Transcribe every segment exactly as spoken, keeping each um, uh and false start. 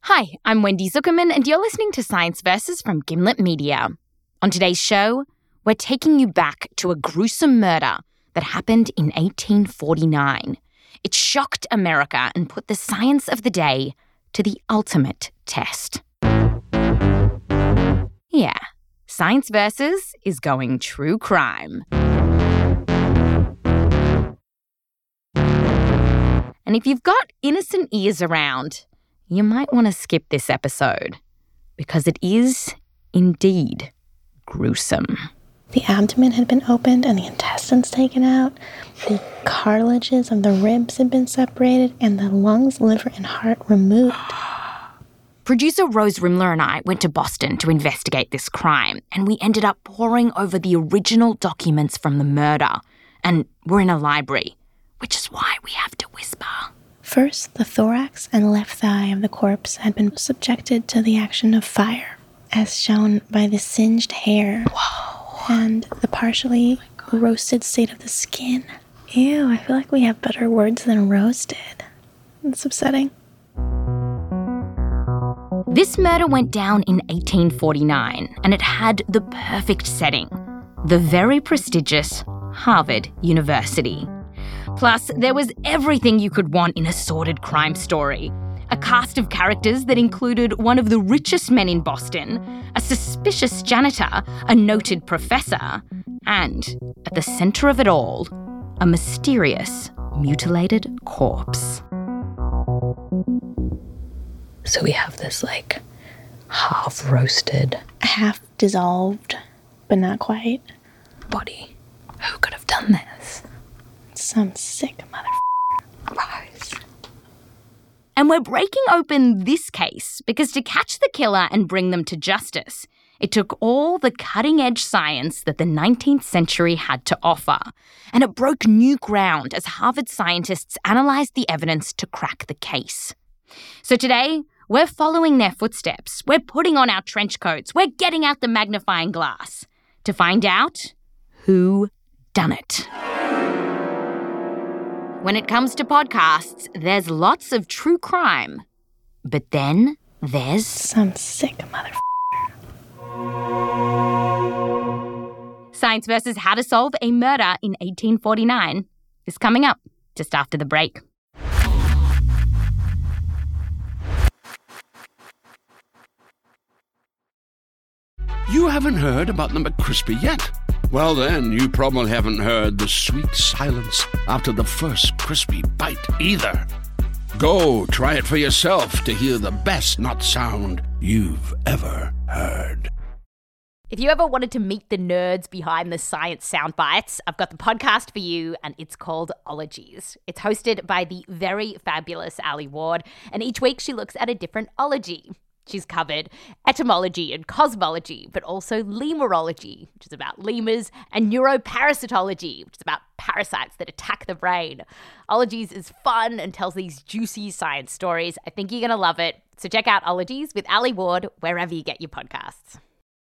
Hi, I'm Wendy Zuckerman, and you're listening to Science Versus from Gimlet Media. On today's show, we're taking you back to a gruesome murder that happened in eighteen forty-nine. It shocked America and put the science of the day to the ultimate test. Yeah, Science Versus is going true crime. And if you've got innocent ears around, you might want to skip this episode, because it is indeed gruesome. The abdomen had been opened and the intestines taken out. The cartilages of the ribs had been separated and the lungs, liver, and heart removed. Producer Rose Rimler and I went to Boston to investigate this crime, and we ended up poring over the original documents from the murder. And we're in a library, which is why we have to whisper. First, the thorax and left thigh of the corpse had been subjected to the action of fire, as shown by the singed hair. Whoa. And the partially oh roasted state of the skin. Ew, I feel like we have better words than roasted. It's upsetting. This murder went down in eighteen forty-nine, and it had the perfect setting: the very prestigious Harvard University. Plus, there was everything you could want in a sordid crime story. A cast of characters that included one of the richest men in Boston, a suspicious janitor, a noted professor, and, at the centre of it all, a mysterious, mutilated corpse. So we have this, like, half-roasted... half-dissolved, but not quite. Body. Who could have done this? Some sick motherfucker. Rise. And we're breaking open this case because to catch the killer and bring them to justice, it took all the cutting-edge science that the nineteenth century had to offer. And it broke new ground as Harvard scientists analysed the evidence to crack the case. So today, we're following their footsteps. We're putting on our trench coats. We're getting out the magnifying glass to find out who done it. When it comes to podcasts, there's lots of true crime. But then there's... some sick motherfucker. Science Versus How to Solve a Murder in eighteen forty-nine is coming up just after the break. You haven't heard about the McCrispy yet? Well then, you probably haven't heard the sweet silence after the first crispy bite either. Go try it for yourself to hear the best nut sound you've ever heard. If you ever wanted to meet the nerds behind the science sound bites, I've got the podcast for you, and it's called Ologies. It's hosted by the very fabulous Ali Ward, and each week she looks at a different ology. She's covered etymology and cosmology, but also lemurology, which is about lemurs, and neuroparasitology, which is about parasites that attack the brain. Ologies is fun and tells these juicy science stories. I think you're going to love it. So check out Ologies with Ali Ward wherever you get your podcasts.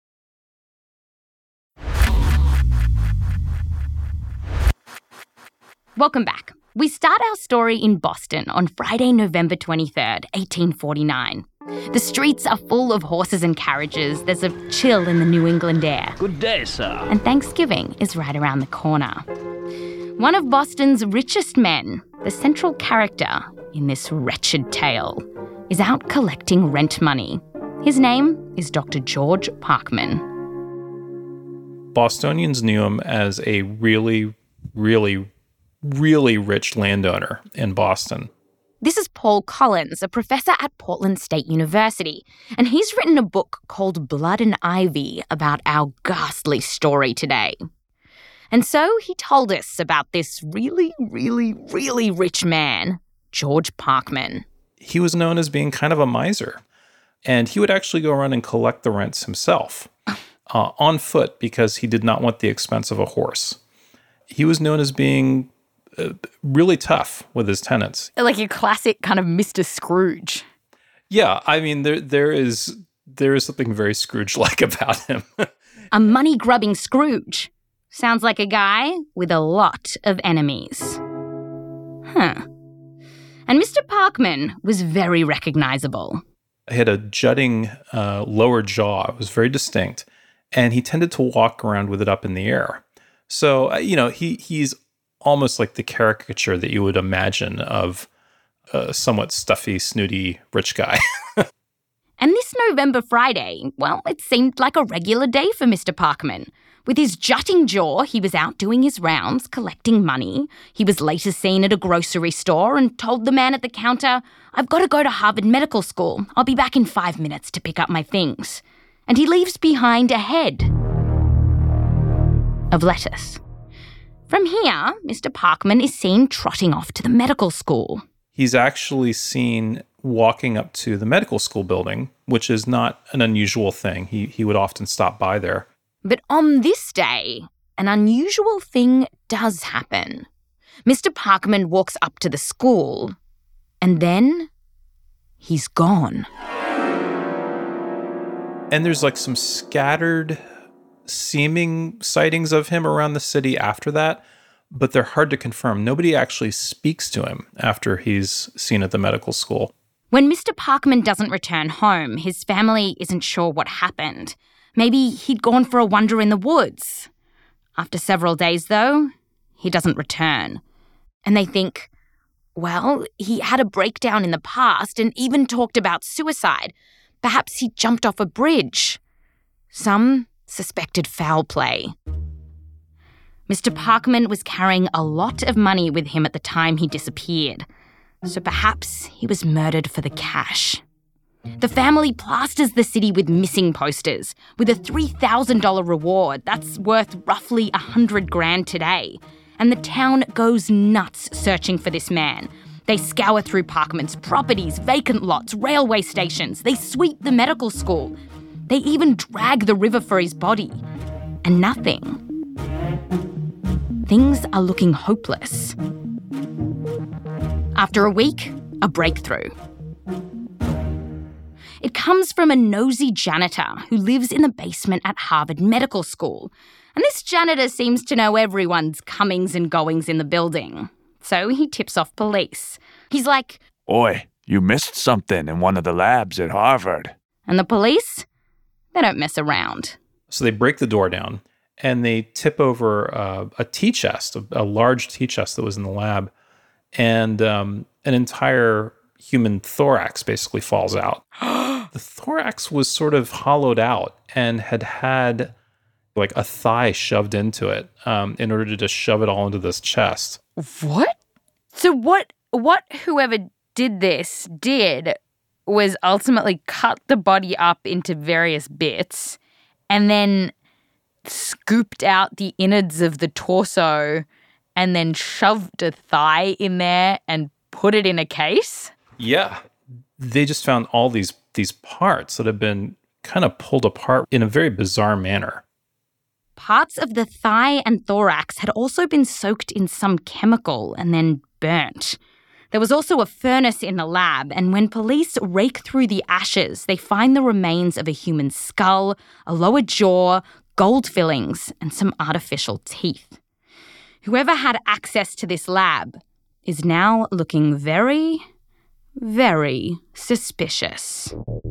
Welcome back. We start our story in Boston on Friday, November twenty-third, eighteen forty-nine. The streets are full of horses and carriages. There's a chill in the New England air. Good day, sir. And Thanksgiving is right around the corner. One of Boston's richest men, the central character in this wretched tale, is out collecting rent money. His name is Doctor George Parkman. Bostonians knew him as a really, really, really rich landowner in Boston. This is Paul Collins, a professor at Portland State University, and he's written a book called Blood and Ivy about our ghastly story today. And so he told us about this really, really, really rich man, George Parkman. He was known as being kind of a miser, and he would actually go around and collect the rents himself uh, on foot because he did not want the expense of a horse. He was known as being uh, really tough with his tenants. Like a classic kind of Mister Scrooge. Yeah, I mean, there there is there is something very Scrooge-like about him. A money-grubbing Scrooge. Sounds like a guy with a lot of enemies. Huh. And Mister Parkman was very recognizable. He had a jutting uh, lower jaw. It was very distinct. And he tended to walk around with it up in the air. So, uh, you know, he he's almost like the caricature that you would imagine of a somewhat stuffy, snooty, rich guy. And this November Friday, well, it seemed like a regular day for Mister Parkman. With his jutting jaw, he was out doing his rounds, collecting money. He was later seen at a grocery store and told the man at the counter, "I've got to go to Harvard Medical School. I'll be back in five minutes to pick up my things." And he leaves behind a head of lettuce. From here, Mister Parkman is seen trotting off to the medical school. He's actually seen walking up to the medical school building, which is not an unusual thing. He he would often stop by there. But on this day, an unusual thing does happen. Mister Parkman walks up to the school, and then he's gone. And there's like some scattered seeming sightings of him around the city after that, but they're hard to confirm. Nobody actually speaks to him after he's seen at the medical school. When Mister Parkman doesn't return home, his family isn't sure what happened. Maybe he'd gone for a wander in the woods. After several days, though, he doesn't return. And they think, well, he had a breakdown in the past and even talked about suicide. Perhaps he jumped off a bridge. Some suspected foul play. Mister Parkman was carrying a lot of money with him at the time he disappeared. So perhaps he was murdered for the cash. The family plasters the city with missing posters, with a three thousand dollars reward that's worth roughly one hundred grand today. And the town goes nuts searching for this man. They scour through Parkman's properties, vacant lots, railway stations. They sweep the medical school. They even drag the river for his body. And nothing. Things are looking hopeless. After a week, a breakthrough. It comes from a nosy janitor who lives in the basement at Harvard Medical School. And this janitor seems to know everyone's comings and goings in the building. So he tips off police. He's like, "Oi, you missed something in one of the labs at Harvard." And the police, they don't mess around. So they break the door down and they tip over uh, a tea chest, a, a large tea chest that was in the lab. And um, an entire human thorax basically falls out. The thorax was sort of hollowed out and had had like a thigh shoved into it um, in order to just shove it all into this chest. What? So what what whoever did this did was ultimately cut the body up into various bits and then scooped out the innards of the torso and then shoved a thigh in there and put it in a case? Yeah. They just found all these these parts that have been kind of pulled apart in a very bizarre manner. Parts of the thigh and thorax had also been soaked in some chemical and then burnt. There was also a furnace in the lab, and when police rake through the ashes, they find the remains of a human skull, a lower jaw, gold fillings, and some artificial teeth. Whoever had access to this lab is now looking very, very suspicious.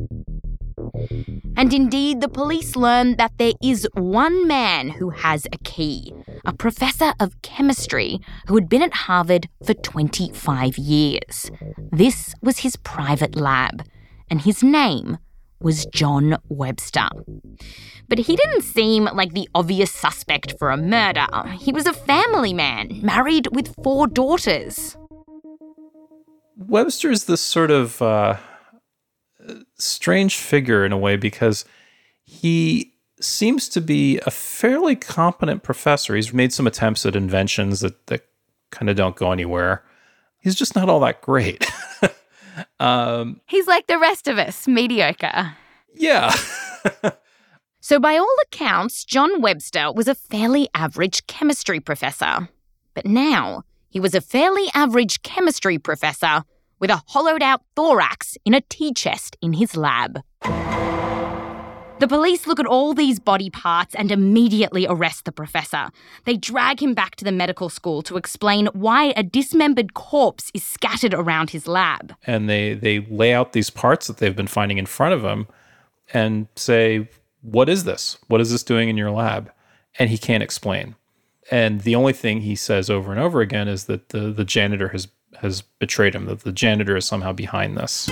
And indeed, the police learn that there is one man who has a key, a professor of chemistry who had been at Harvard for twenty-five years. This was his private lab, and his name was John Webster. But he didn't seem like the obvious suspect for a murder. He was a family man, married with four daughters. Webster's this sort of uh, strange figure in a way because he seems to be a fairly competent professor. He's made some attempts at inventions that, that kind of don't go anywhere. He's just not all that great. um, He's like the rest of us, mediocre. Yeah. So by all accounts, John Webster was a fairly average chemistry professor. But now he was a fairly average chemistry professor with a hollowed-out thorax in a tea chest in his lab. The police look at all these body parts and immediately arrest the professor. They drag him back to the medical school to explain why a dismembered corpse is scattered around his lab. And they, they lay out these parts that they've been finding in front of him and say, what is this? What is this doing in your lab? And he can't explain. And the only thing he says over and over again is that the, the janitor has, has betrayed him, that the janitor is somehow behind this.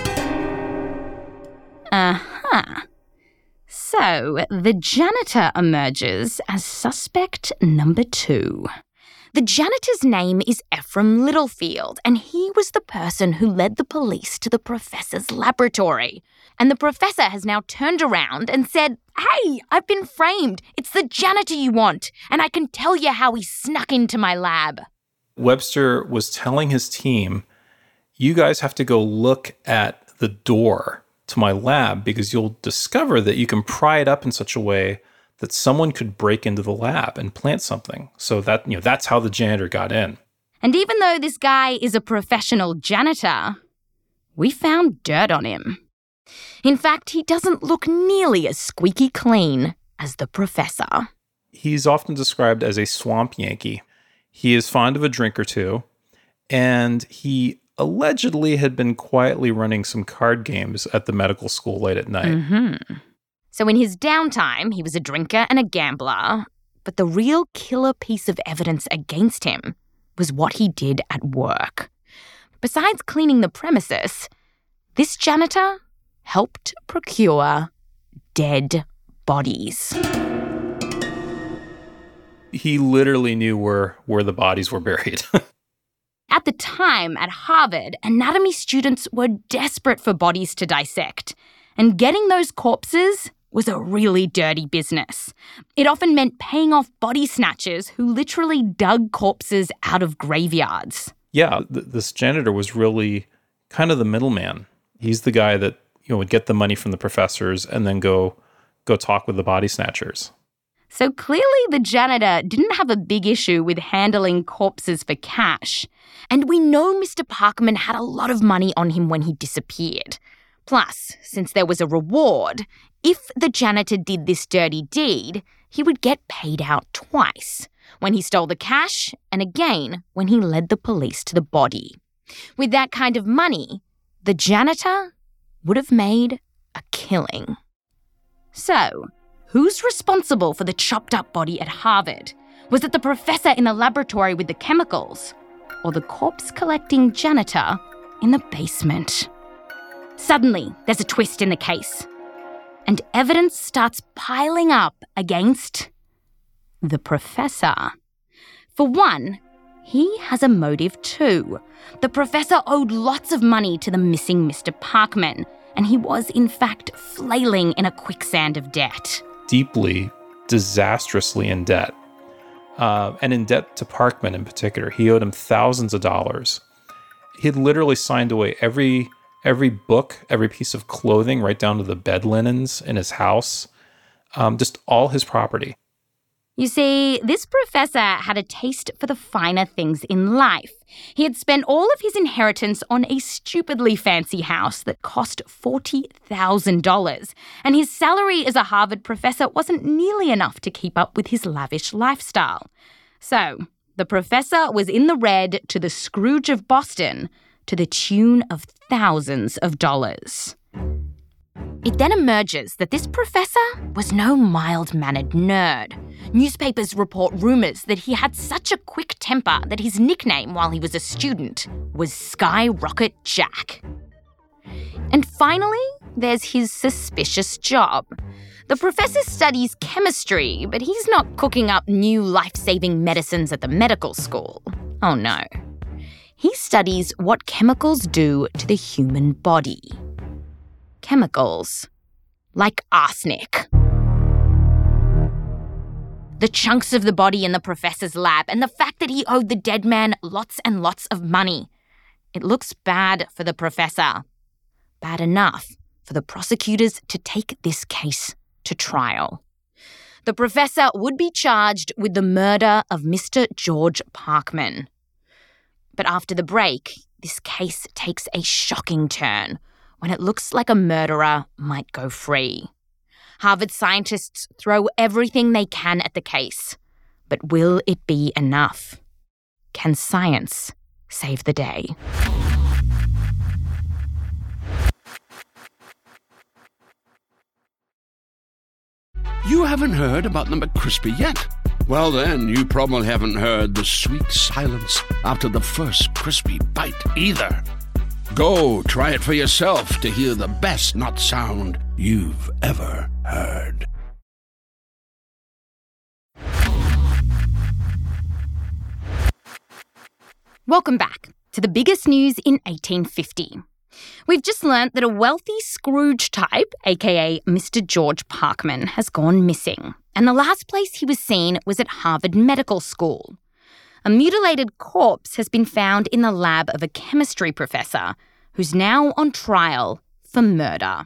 Uh-huh. So, the janitor emerges as suspect number two. The janitor's name is Ephraim Littlefield, and he was the person who led the police to the professor's laboratory. And the professor has now turned around and said, "Hey, I've been framed. It's the janitor you want, and I can tell you how he snuck into my lab." Webster was telling his team, you guys have to go look at the door to my lab because you'll discover that you can pry it up in such a way that someone could break into the lab and plant something. So that, you know, that's how the janitor got in. And even though this guy is a professional janitor, we found dirt on him. In fact, he doesn't look nearly as squeaky clean as the professor. He's often described as a swamp Yankee. He is fond of a drink or two, and he allegedly had been quietly running some card games at the medical school late at night. Mm-hmm. So in his downtime, he was a drinker and a gambler, but the real killer piece of evidence against him was what he did at work. Besides cleaning the premises, this janitor helped procure dead bodies. He literally knew where, where the bodies were buried. At the time, at Harvard, anatomy students were desperate for bodies to dissect, and getting those corpses was a really dirty business. It often meant paying off body snatchers who literally dug corpses out of graveyards. Yeah, th- this janitor was really kind of the middleman. He's the guy that, you know, would get the money from the professors and then go go talk with the body snatchers. So clearly the janitor didn't have a big issue with handling corpses for cash. And we know Mister Parkman had a lot of money on him when he disappeared. Plus, since there was a reward, if the janitor did this dirty deed, he would get paid out twice, when he stole the cash and again when he led the police to the body. With that kind of money, the janitor would have made a killing. So, who's responsible for the chopped-up body at Harvard? Was it the professor in the laboratory with the chemicals? Or the corpse-collecting janitor in the basement? Suddenly, there's a twist in the case, and evidence starts piling up against the professor. For one, he has a motive too. The professor owed lots of money to the missing Mister Parkman, and he was, in fact, flailing in a quicksand of debt. Deeply, disastrously in debt. Uh, and in debt to Parkman in particular. He owed him thousands of dollars. He had literally signed away every every book, every piece of clothing, right down to the bed linens in his house, um, just all his property. You see, this professor had a taste for the finer things in life. He had spent all of his inheritance on a stupidly fancy house that cost forty thousand dollars, and his salary as a Harvard professor wasn't nearly enough to keep up with his lavish lifestyle. So, the professor was in the red to the Scrooge of Boston to the tune of thousands of dollars. It then emerges that this professor was no mild-mannered nerd. Newspapers report rumours that he had such a quick temper that his nickname while he was a student was Skyrocket Jack. And finally, there's his suspicious job. The professor studies chemistry, but he's not cooking up new life-saving medicines at the medical school. Oh no. He studies what chemicals do to the human body. Chemicals like arsenic. The chunks of the body in the professor's lab and the fact that he owed the dead man lots and lots of money. It looks bad for the professor. Bad enough for the prosecutors to take this case to trial. The professor would be charged with the murder of Mister George Parkman. But after the break, this case takes a shocking turn when it looks like a murderer might go free. Harvard scientists throw everything they can at the case. But will it be enough? Can science save the day? You haven't heard about the McCrispy yet? Well then, you probably haven't heard the sweet silence after the first crispy bite either. Go try it for yourself to hear the best nut sound you've ever heard. Welcome back to the biggest news in eighteen fifty. We've just learnt that a wealthy Scrooge type, aka Mister George Parkman, has gone missing, and the last place he was seen was at Harvard Medical School. A mutilated corpse has been found in the lab of a chemistry professor who's now on trial for murder.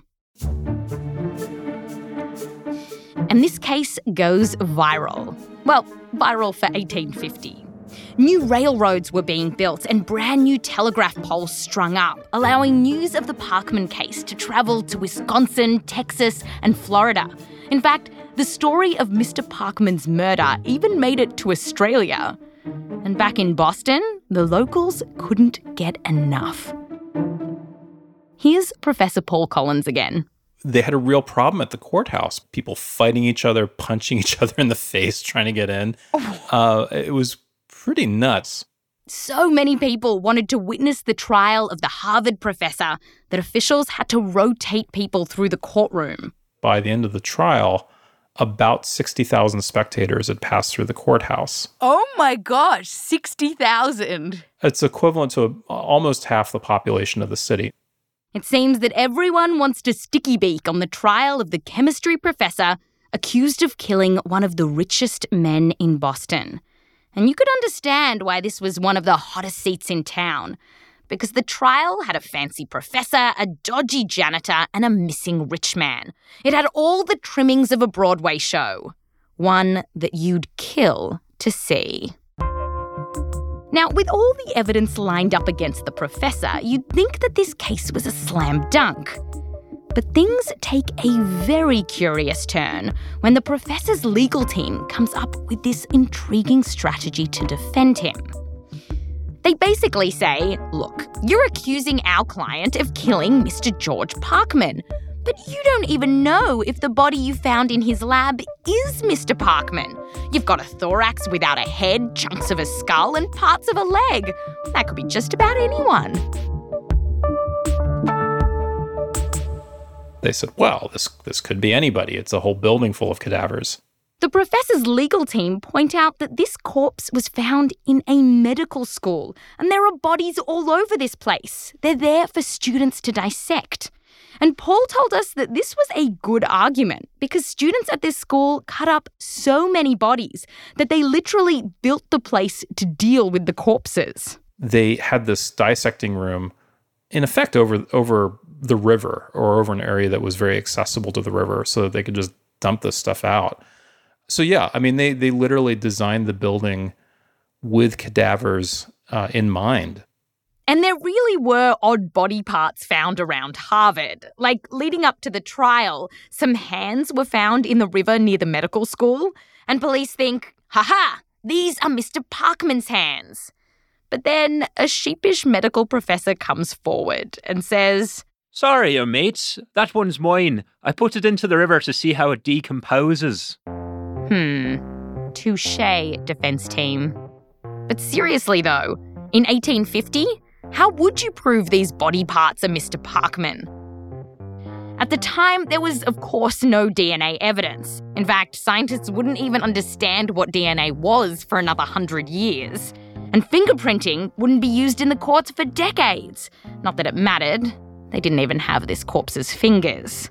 And this case goes viral. Well, viral for eighteen fifty. New railroads were being built and brand new telegraph poles strung up, allowing news of the Parkman case to travel to Wisconsin, Texas, and Florida. In fact, the story of Mister Parkman's murder even made it to Australia. And back in Boston, the locals couldn't get enough. Here's Professor Paul Collins again. They had a real problem at the courthouse. People fighting each other, punching each other in the face, trying to get in. Oh. Uh, it was pretty nuts. So many people wanted to witness the trial of the Harvard professor that officials had to rotate people through the courtroom. By the end of the trial, about sixty thousand spectators had passed through the courthouse. Oh my gosh, sixty thousand. It's equivalent to almost half the population of the city. It seems that everyone wants to sticky beak on the trial of the chemistry professor accused of killing one of the richest men in Boston. And you could understand why this was one of the hottest seats in town, because the trial had a fancy professor, a dodgy janitor, and a missing rich man. It had all the trimmings of a Broadway show, one that you'd kill to see. Now, with all the evidence lined up against the professor, you'd think that this case was a slam dunk. But things take a very curious turn when the professor's legal team comes up with this intriguing strategy to defend him. They basically say, look, you're accusing our client of killing Mister George Parkman, but you don't even know if the body you found in his lab is Mister Parkman. You've got a thorax without a head, chunks of a skull, and parts of a leg. That could be just about anyone. They said, well, this this could be anybody. It's a whole building full of cadavers. The professor's legal team point out that this corpse was found in a medical school, and there are bodies all over this place. They're there for students to dissect. And Paul told us that this was a good argument because students at this school cut up so many bodies that they literally built the place to deal with the corpses. They had this dissecting room, in effect, over over the river or over an area that was very accessible to the river so that they could just dump this stuff out. So yeah, I mean, they they literally designed the building with cadavers uh, in mind. And there really were odd body parts found around Harvard. Like, leading up to the trial, some hands were found in the river near the medical school, and police think, ha-ha, these are Mister Parkman's hands. But then a sheepish medical professor comes forward and says, sorry, your mates, that one's mine. I put it into the river to see how it decomposes. Hmm, touché, defense team. But seriously though, in eighteen fifty, how would you prove these body parts are Mister Parkman? At the time, there was, of course, no D N A evidence. In fact, scientists wouldn't even understand what D N A was for another hundred years. And fingerprinting wouldn't be used in the courts for decades. Not that it mattered. They didn't even have this corpse's fingers.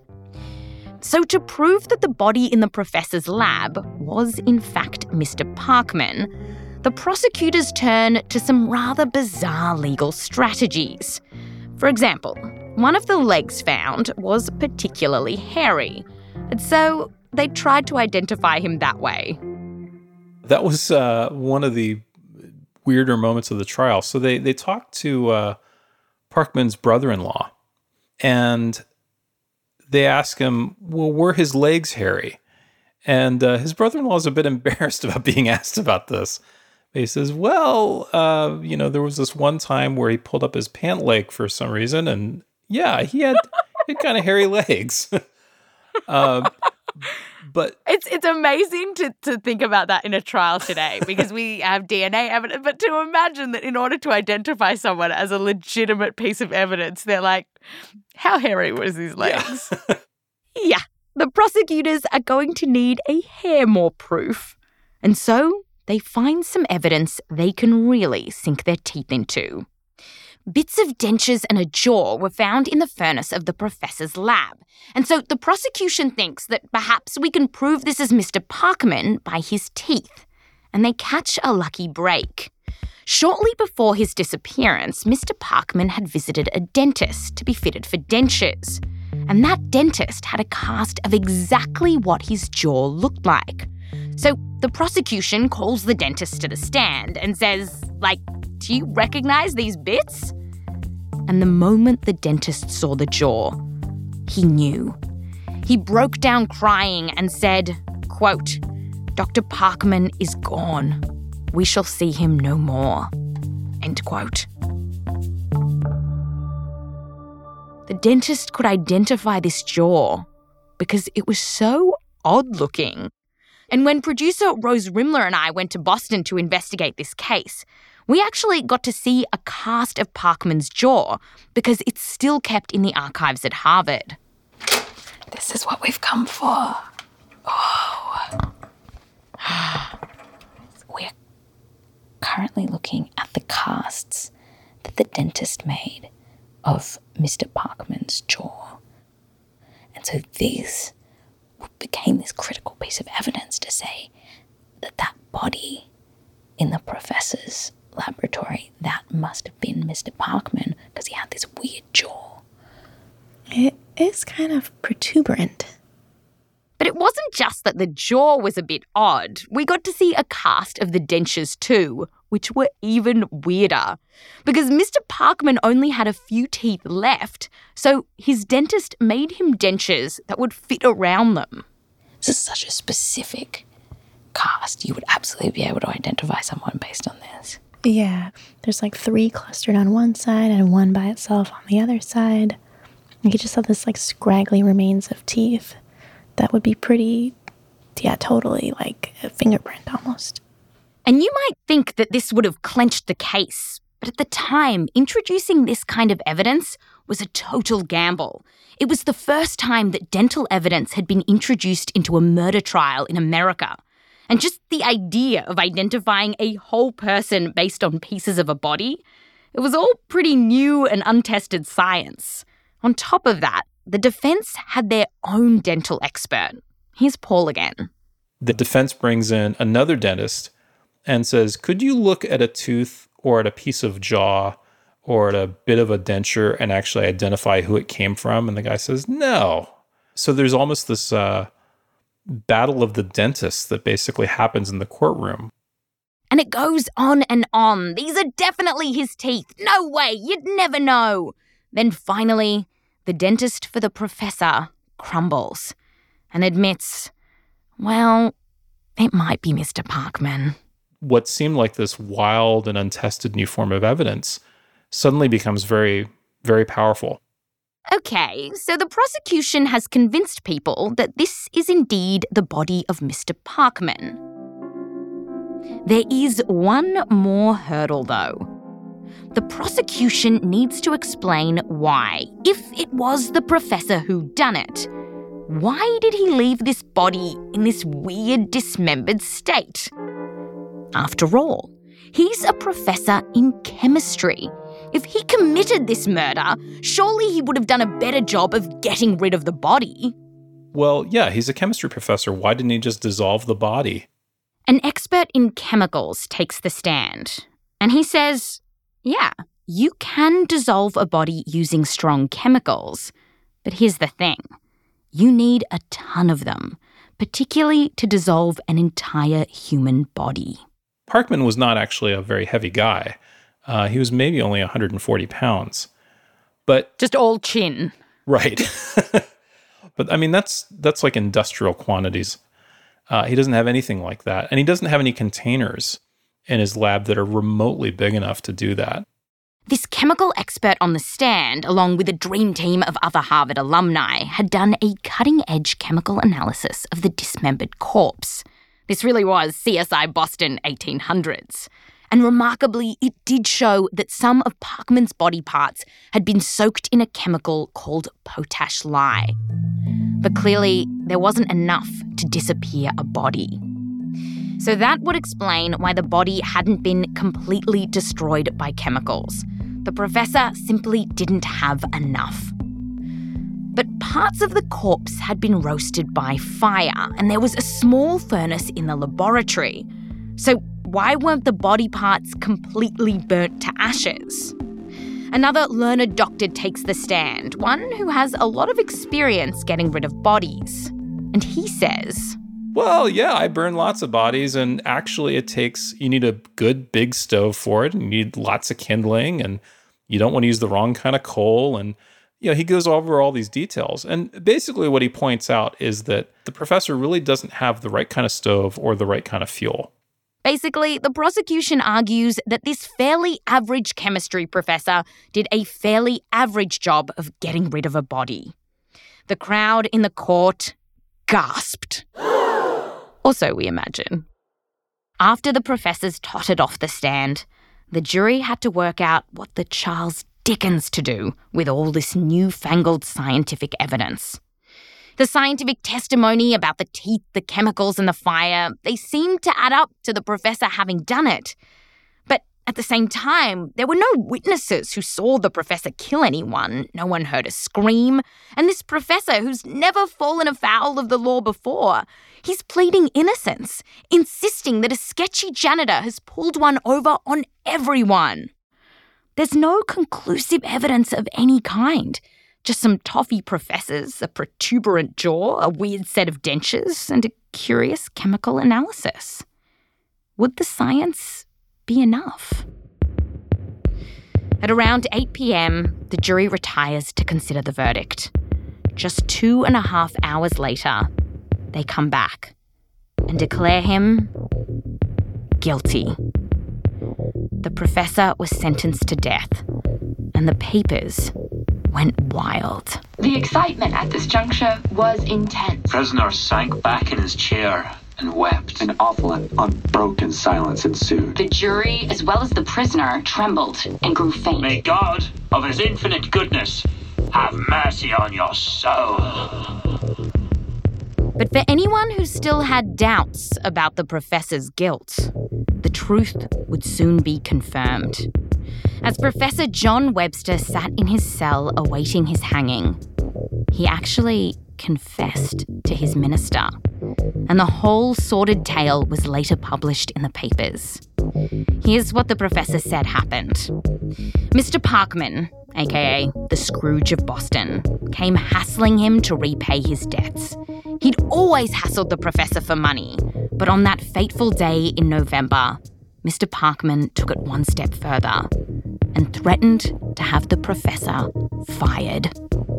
So to prove that the body in the professor's lab was in fact Mister Parkman, the prosecutors turn to some rather bizarre legal strategies. For example, one of the legs found was particularly hairy, and so they tried to identify him that way. That was uh, one of the weirder moments of the trial. So they, they talked to uh, Parkman's brother-in-law, and they ask him, well, were his legs hairy? And uh, his brother-in-law is a bit embarrassed about being asked about this. He says, well, uh, you know, there was this one time where he pulled up his pant leg for some reason, and yeah, he had, he had kind of hairy legs. uh, but it's it's amazing to, to think about that in a trial today because we have D N A evidence, but to imagine that in order to identify someone as a legitimate piece of evidence, they're like, how hairy was his legs? Yeah. yeah. The prosecutors are going to need a hair more proof. And so they find some evidence they can really sink their teeth into. Bits of dentures and a jaw were found in the furnace of the professor's lab. And so the prosecution thinks that perhaps we can prove this is Mister Parkman by his teeth. And they catch a lucky break. Shortly before his disappearance, Mister Parkman had visited a dentist to be fitted for dentures. And that dentist had a cast of exactly what his jaw looked like. So the prosecution calls the dentist to the stand and says, like, do you recognize these bits? And the moment the dentist saw the jaw, he knew. He broke down crying and said, quote, Doctor Parkman is gone. We shall see him no more. End quote. The dentist could identify this jaw because it was so odd-looking. And when producer Rose Rimler and I went to Boston to investigate this case, we actually got to see a cast of Parkman's jaw because it's still kept in the archives at Harvard. This is what we've come for. Oh. We're currently looking at the casts that the dentist made of Mister Parkman's jaw. And so these became this critical piece of evidence to say that that body in the professor's laboratory, that must have been Mister Parkman because he had this weird jaw. It is kind of protuberant. But it wasn't just that the jaw was a bit odd. We got to see a cast of the dentures too, which were even weirder. Because Mister Parkman only had a few teeth left, so his dentist made him dentures that would fit around them. This is such a specific cast. You would absolutely be able to identify someone based on this. Yeah, there's like three clustered on one side and one by itself on the other side. You could just have this like scraggly remains of teeth. That would be pretty, yeah, totally like a fingerprint almost. And you might think that this would have clenched the case, but at the time, introducing this kind of evidence was a total gamble. It was the first time that dental evidence had been introduced into a murder trial in America. And just the idea of identifying a whole person based on pieces of a body, it was all pretty new and untested science. On top of that, the defense had their own dental expert. Here's Paul again. The defense brings in another dentist and says, could you look at a tooth or at a piece of jaw or at a bit of a denture and actually identify who it came from? And the guy says, no. So there's almost this uh, battle of the dentists that basically happens in the courtroom. And it goes on and on. These are definitely his teeth. No way, you'd never know. Then finally, the dentist for the professor crumbles and admits, well, it might be Mister Parkman. What seemed like this wild and untested new form of evidence suddenly becomes very, very powerful. Okay, so the prosecution has convinced people that this is indeed the body of Mister Parkman. There is one more hurdle, though. The prosecution needs to explain why, if it was the professor who done it, why did he leave this body in this weird dismembered state? After all, he's a professor in chemistry. If he committed this murder, surely he would have done a better job of getting rid of the body. Well, yeah, he's a chemistry professor. Why didn't he just dissolve the body? An expert in chemicals takes the stand, and he says, yeah, you can dissolve a body using strong chemicals, but here's the thing. You need a ton of them, particularly to dissolve an entire human body. Parkman was not actually a very heavy guy. Uh, he was maybe only one hundred forty pounds. But just all chin. Right. But I mean, that's that's like industrial quantities. Uh, he doesn't have anything like that. And he doesn't have any containers in his lab that are remotely big enough to do that. This chemical expert on the stand, along with a dream team of other Harvard alumni, had done a cutting-edge chemical analysis of the dismembered corpse. This really was C S I Boston eighteen hundreds. And remarkably, it did show that some of Parkman's body parts had been soaked in a chemical called potash lye. But clearly, there wasn't enough to disappear a body. So that would explain why the body hadn't been completely destroyed by chemicals. The professor simply didn't have enough. But parts of the corpse had been roasted by fire, and there was a small furnace in the laboratory. So why weren't the body parts completely burnt to ashes? Another learned doctor takes the stand, one who has a lot of experience getting rid of bodies. And he says, well, yeah, I burn lots of bodies, and actually it takes, you need a good big stove for it, and you need lots of kindling, and you don't want to use the wrong kind of coal, and you know, he goes over all these details. And basically what he points out is that the professor really doesn't have the right kind of stove or the right kind of fuel. Basically, the prosecution argues that this fairly average chemistry professor did a fairly average job of getting rid of a body. The crowd in the court gasped. Or so we imagine. After the professors tottered off the stand, the jury had to work out what the Charles Dickens to do with all this newfangled scientific evidence. The scientific testimony about the teeth, the chemicals, and the fire, they seemed to add up to the professor having done it. But at the same time, there were no witnesses who saw the professor kill anyone. No one heard a scream. And this professor, who's never fallen afoul of the law before, he's pleading innocence, insisting that a sketchy janitor has pulled one over on everyone. There's no conclusive evidence of any kind. Just some toffee professors, a protuberant jaw, a weird set of dentures, and a curious chemical analysis. Would the science be enough? At around eight p.m, the jury retires to consider the verdict. Just two and a half hours later, they come back and declare him guilty. The professor was sentenced to death, and the papers went wild. The excitement at this juncture was intense. Prisoner sank back in his chair and wept. An awful and unbroken silence ensued. The jury, as well as the prisoner, trembled and grew faint. May God, of his infinite goodness, have mercy on your soul. But for anyone who still had doubts about the professor's guilt, the truth would soon be confirmed. As Professor John Webster sat in his cell awaiting his hanging, he actually confessed to his minister, and the whole sordid tale was later published in the papers. Here's what the professor said happened. Mister Parkman, aka the Scrooge of Boston, came hassling him to repay his debts. He'd always hassled the professor for money, but on that fateful day in November, Mister Parkman took it one step further and threatened to have the professor fired.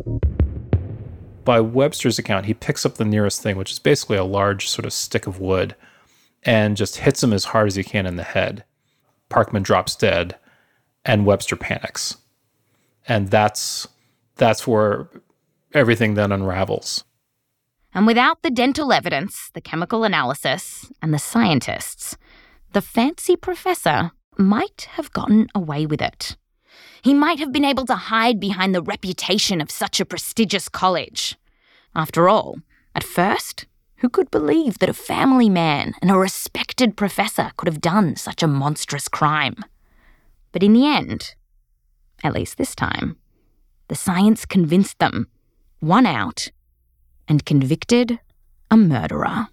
By Webster's account, he picks up the nearest thing, which is basically a large sort of stick of wood, and just hits him as hard as he can in the head. Parkman drops dead, and Webster panics. And that's that's where everything then unravels. And without the dental evidence, the chemical analysis, and the scientists, the fancy professor might have gotten away with it. He might have been able to hide behind the reputation of such a prestigious college. After all, at first, who could believe that a family man and a respected professor could have done such a monstrous crime? But in the end, at least this time, the science convinced them, won out, and convicted a murderer.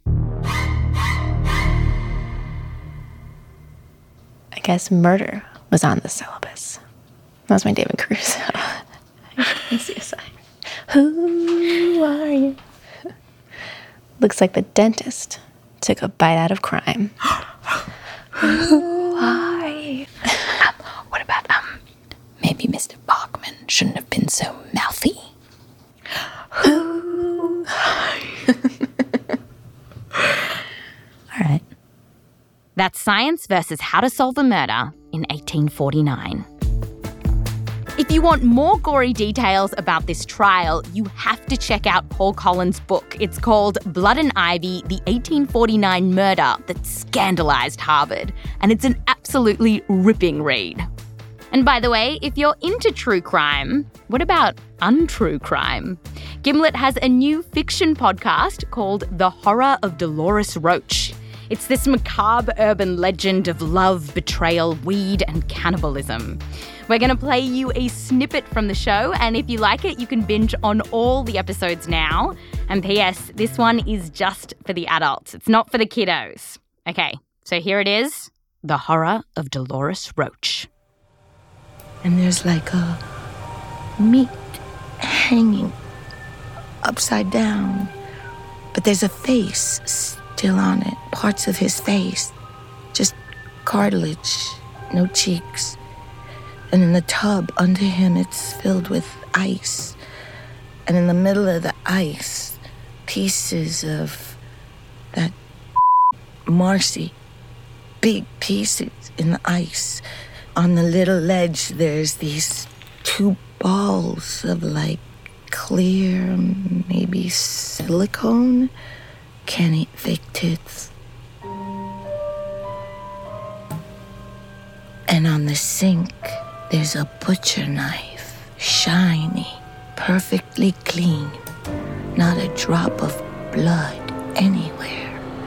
I guess murder was on the syllabus. That was my David Caruso. C S I. Who are you? Looks like the dentist took a bite out of crime. Who are you? Um, what about, um, maybe Mister Parkman shouldn't have been so mouthy? Who That's Science versus How to Solve a Murder in eighteen forty-nine. If you want more gory details about this trial, you have to check out Paul Collins' book. It's called Blood and Ivy, the eighteen forty-nine Murder That Scandalized Harvard, and it's an absolutely ripping read. And by the way, if you're into true crime, what about untrue crime? Gimlet has a new fiction podcast called The Horror of Dolores Roach. It's this macabre urban legend of love, betrayal, weed, and cannibalism. We're going to play you a snippet from the show, and if you like it, you can binge on all the episodes now. And P S, this one is just for the adults. It's not for the kiddos. Okay, so here it is, The Horror of Dolores Roach. And there's like a meat hanging upside down, but there's a face still on it, parts of his face, just cartilage, no cheeks. And in the tub under him, it's filled with ice. And in the middle of the ice, pieces of that Marcy, big pieces in the ice. On the little ledge, there's these two balls of like clear, maybe silicone. Can't eat fake tits. And on the sink, there's a butcher knife, shiny, perfectly clean, not a drop of blood anywhere.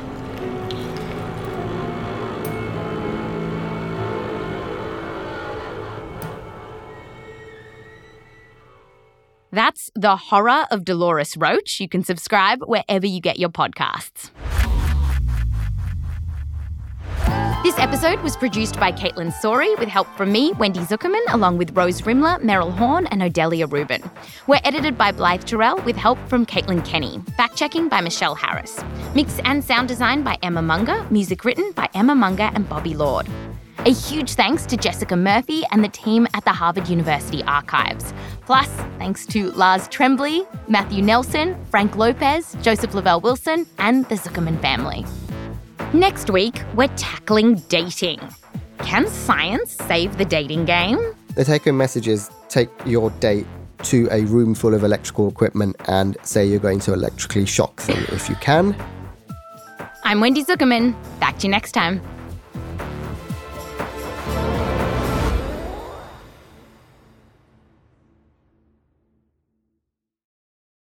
That's The Horror of Dolores Roach. You can subscribe wherever you get your podcasts. This episode was produced by Caitlin Sori with help from me, Wendy Zuckerman, along with Rose Rimler, Meryl Horn and Odelia Rubin. We're edited by Blythe Terrell with help from Caitlin Kenny. Fact-checking by Michelle Harris. Mix and sound design by Emma Munger. Music written by Emma Munger and Bobby Lord. A huge thanks to Jessica Murphy and the team at the Harvard University Archives. Plus, thanks to Lars Tremblay, Matthew Nelson, Frank Lopez, Joseph Lavelle Wilson, and the Zuckerman family. Next week, we're tackling dating. Can science save the dating game? The take-home message is take your date to a room full of electrical equipment and say you're going to electrically shock them if you can. I'm Wendy Zuckerman. Back to you next time.